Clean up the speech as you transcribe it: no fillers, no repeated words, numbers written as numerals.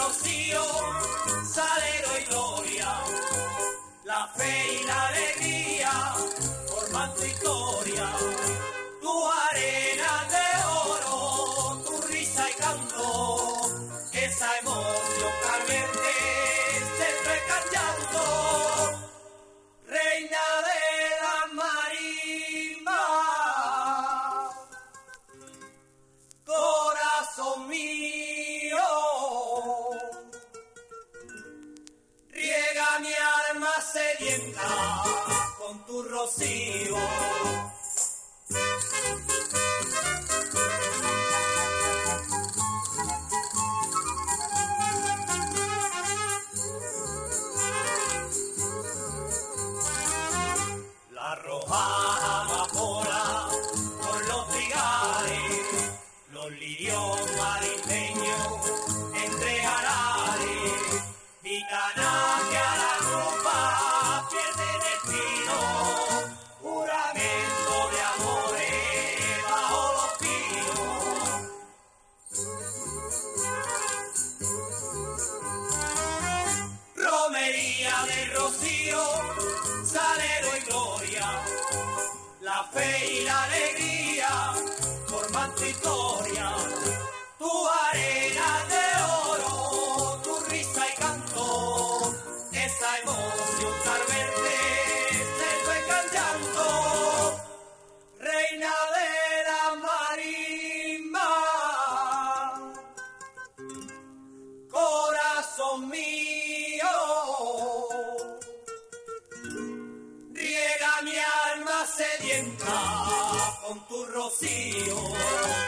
rocío, salero y gloria, la fe y la alegría forman tu historia, tu arena de oro, tu risa y canto, esa emoción caliente se entrega al llanto, reina de la marimba, corazón mío, riega mi alma sedienta con tu rocío. La roja amapola por los trigales, los lirios marinteños entre jarales, gitanas que a la ropa pierden el pino, juramento de amores bajo los pinos. Romería del rocío, salero y gloria, la fe y la alegría forman tu historia, tu arena de oro, tu risa y canto, esa emoción al verte se entrega al llanto, reina de la marimba, corazón mío, riega mi alma sedienta con tu rocío.